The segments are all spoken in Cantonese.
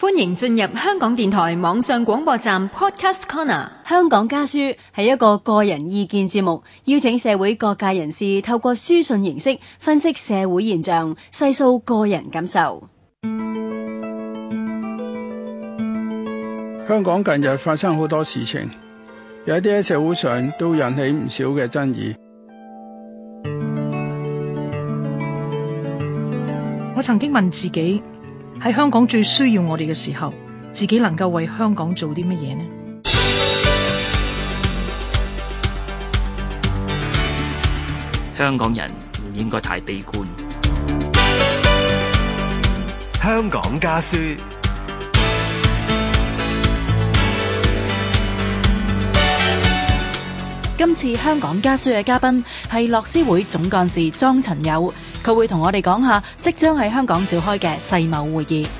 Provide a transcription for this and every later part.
歡迎進入香港電台網上廣播站 Podcast Corner。 香港家書係一個個人意見節目，邀請社會各界人士透過書信形式分析社會現象，細數個人感受。 香港近日發生好多事情，有一啲喺社會上都引起唔少嘅爭議。 我曾經問自己，喺香港最需要我哋嘅時候，自己能夠為香港做啲乜嘢呢？ 香港人唔應該太悲觀。 香港家書。 今次香港家書嘅嘉賓係樂施會總幹事莊陳友，佢會同我哋講下即將喺香港召開嘅世貿會議。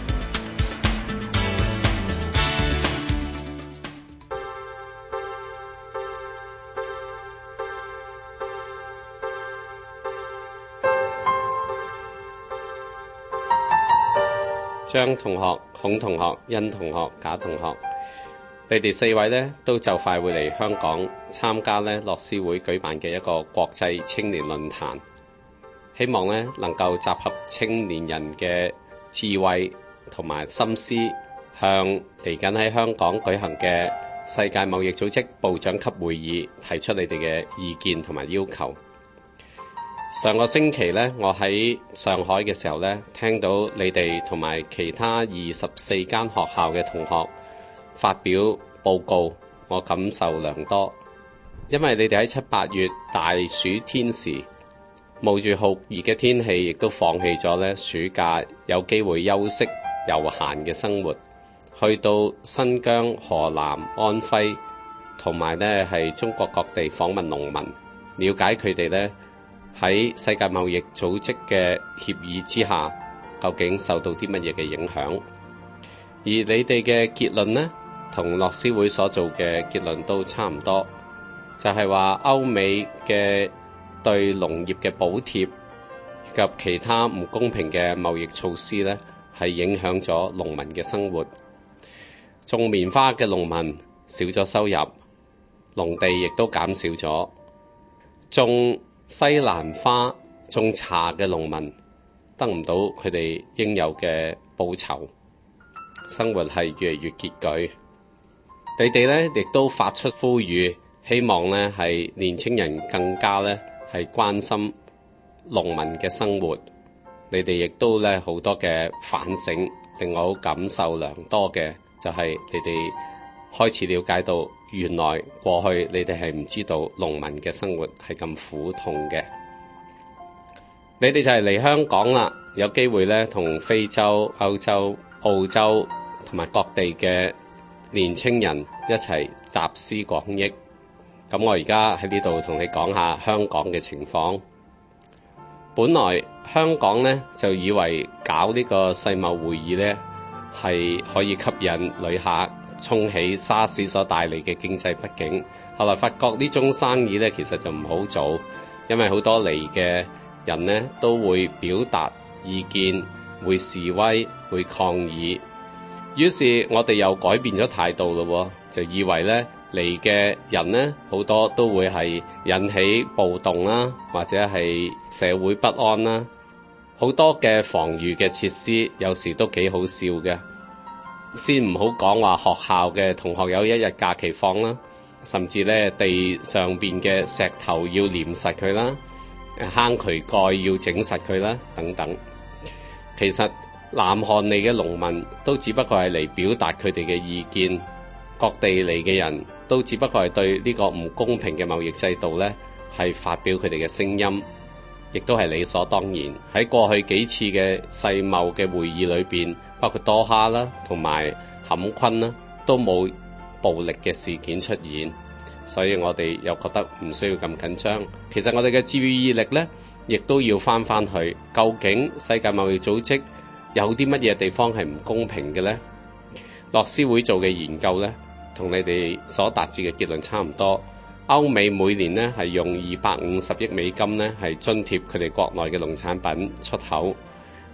張同學、孔同學、殷同學、賈同學，你哋四位呢都就快會嚟香港參加呢樂施會舉辦嘅一個國際青年論壇，希望呢能夠集合青年人嘅智慧同埋心思，向嚟緊喺香港舉行嘅世界貿易組織部長級會議提出你哋嘅意見同埋要求。上個星期呢，我喺上海嘅時候呢，聽到你哋同埋其他24間學校嘅同學發表報告，我感受良多。因為你哋喺7、8月大暑天時，冒住酷熱嘅天氣，亦都放棄咗呢暑假有機會休息悠閒嘅生活，去到新疆、河南、安徽同埋呢係中國各地訪問農民，了解佢哋呢喺世界貿易組織嘅協議之下，究竟受到啲乜嘢嘅影響？而你哋嘅結論呢，同樂施會所做嘅結論都差唔多，就係話歐美嘅對農業嘅補貼以及其他唔公平嘅貿易措施呢，係影響咗農民嘅生活。種棉花嘅農民少咗收入，農地亦都減少咗。種西蘭花、種茶嘅農民得唔到佢哋應有嘅報酬，生活係越嚟越拮據。你哋呢亦都發出呼籲，希望呢係年青人更加呢係關心農民嘅生活。你哋亦都呢好多嘅反省，令我好感受良多嘅，就係你哋開始了解到，原來過去你哋係唔知道農民嘅生活係咁苦痛嘅。你哋就係嚟香港啦，有機會呢同非洲、歐洲、澳洲同埋各地嘅年青人一齊集思廣益。咁我而家喺呢度同你講下香港嘅情況。本來香港呢就以為搞呢個世貿會議呢係可以吸引旅客，衝起沙士所帶嚟嘅經濟不景。後來發覺呢種生意呢其實就唔好做，因為好多嚟嘅人呢都會表達意見，會示威，會抗議。於是我哋又改變咗態度咯，就以為呢嚟嘅人呢好多都會係引起暴動啦，或者係社會不安啦。好多嘅防禦嘅設施有時都幾好笑嘅。先唔好講話學校嘅同學有一日假期放啦，甚至呢地上邊嘅石頭要黏實佢啦，坑渠蓋要整實佢啦，等等。其實南韓嚟嘅農民都只不過係嚟表達佢哋嘅意見，各地嚟嘅人都只不過係對呢個唔公平嘅貿易制度呢係發表佢哋嘅聲音，亦都係理所當然。喺過去幾次嘅世貿嘅會議裏邊，包括多哈啦同埋坎昆啦，都冇暴力嘅事件出現，所以我哋又覺得唔需要咁緊張。其實我哋嘅注意力呢，亦都要翻去，究竟世界貿易組織有啲乜嘢地方係唔公平嘅呢？樂施會做嘅研究呢，同你哋所達至嘅結論差唔多。歐美每年呢係用250億美金呢係津貼佢哋國內嘅農產品出口，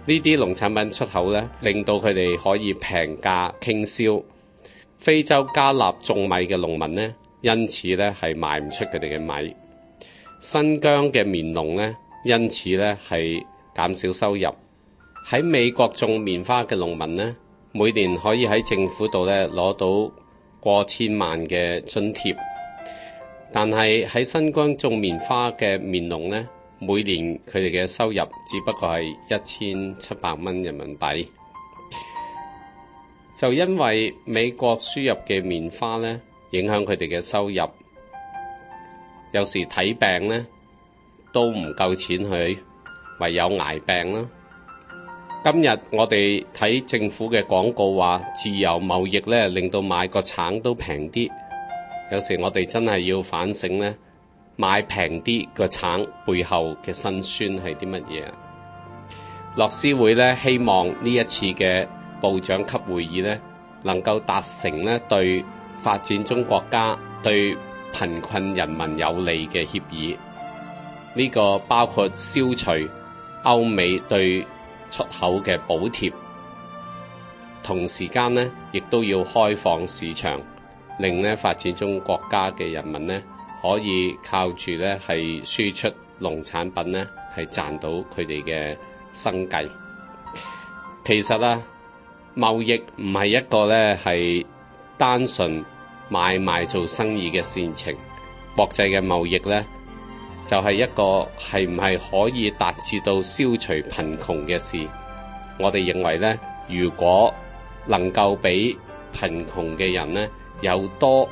呢啲農產品出口呢，令到佢哋可以平價傾銷。非洲加納種米嘅農民呢，因此呢係賣唔出佢哋嘅米。新疆嘅棉農呢，因此呢係減少收入。喺美國種棉花嘅農民呢，每年可以喺政府度呢攞到過千萬嘅津貼，但係喺新疆種棉花嘅棉農呢，每年佢哋嘅收入只不過係1700蚊人民幣。就因為美國輸入嘅棉花呢，影響佢哋嘅收入，有時睇病呢都唔夠錢去，唯有捱病啦。今日我哋睇政府嘅廣告話自由貿易呢，令到買個橙都平啲。有時我哋真係要反省呢，買平啲個橙背後嘅辛酸係啲乜嘢？樂施會呢，希望呢一次嘅部長級會議呢，能夠達成呢對發展中國家、對貧困人民有利嘅協議。呢個包括消除歐美對出口嘅補貼，同時間呢亦都要開放市場，令呢發展中國家嘅人民呢可以靠住呢係輸出農產品呢係賺到佢哋嘅生計。其實啊，貿易唔係一個呢係單純買賣做生意嘅事情，國際嘅貿易呢就係一個係唔係可以達至到消除貧窮嘅事。我哋認為呢，如果能夠俾貧窮嘅人呢有多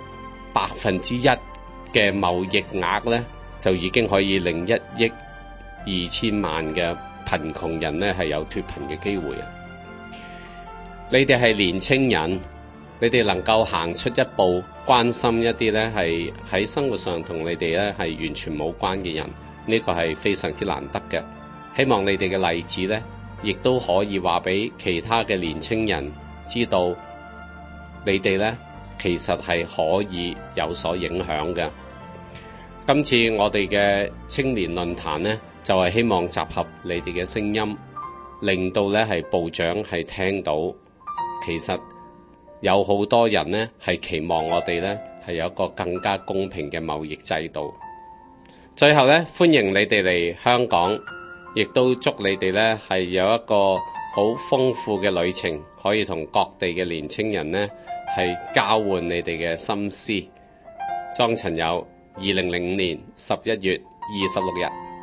1%嘅貿易額呢，就已經可以令1億2千萬嘅貧窮人呢係有脫貧嘅機會啊！你哋係年青人，你哋能夠行出一步，關心一啲呢係喺生活上同你哋呢係完全冇關嘅人，呢個係非常之難得嘅。希望你哋嘅例子呢，亦都可以話俾其他嘅年青人知道，你哋呢其實係可以有所影響嘅。今次我哋嘅青年論壇呢，就係希望集合你哋嘅聲音，令到呢係部長係聽到，其實有好多人呢係期望我哋呢係有一個更加公平嘅貿易制度。最後呢，歡迎你哋嚟香港，亦都祝你哋呢係有一個好豐富嘅旅程，可以同各地嘅年青人呢係交換你哋嘅心思。莊陳有，2005年11月26日。